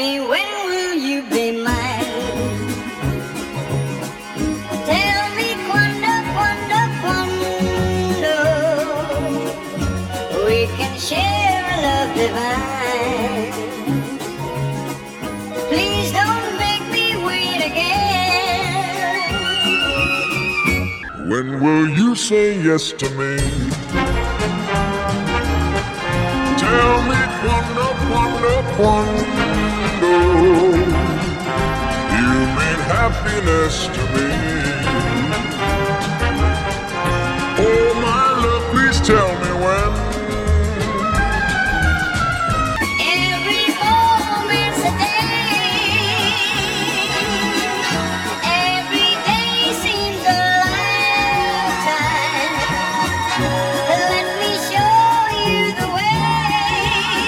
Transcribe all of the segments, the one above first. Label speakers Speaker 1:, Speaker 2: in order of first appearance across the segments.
Speaker 1: me, when will you be mine? Tell me quando, quando, quando we can share a love divine. Please don't make me wait again.
Speaker 2: When will you say yes to me? Tell me quando, quando, quando you mean happiness to me. Oh my love, please tell me when.
Speaker 1: Every moment's a day. Every day seems a lifetime. Let me show you the way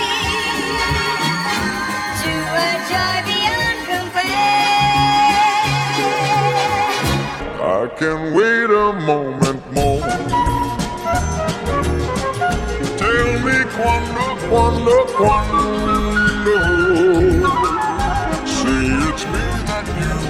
Speaker 1: to a joy beyond compare.
Speaker 2: I can wait a moment more. Tell me quando, quando, quando. See, it's me that you